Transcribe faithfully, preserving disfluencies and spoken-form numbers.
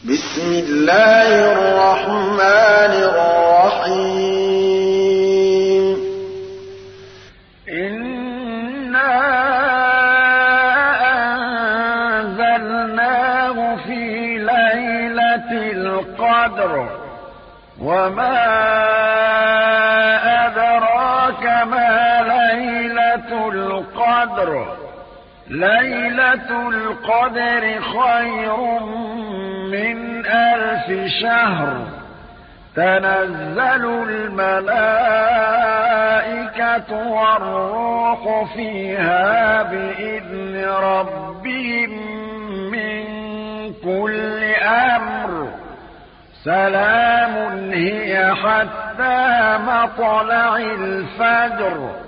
بسم الله الرحمن الرحيم إنا أنزلناه في ليلة القدر وما أدراك ما ليلة القدر ليلة القدر خير من ألف شهر تنزل الملائكة والروح فيها بإذن ربهم من كل أمر سلام هي حتى مطلع الفجر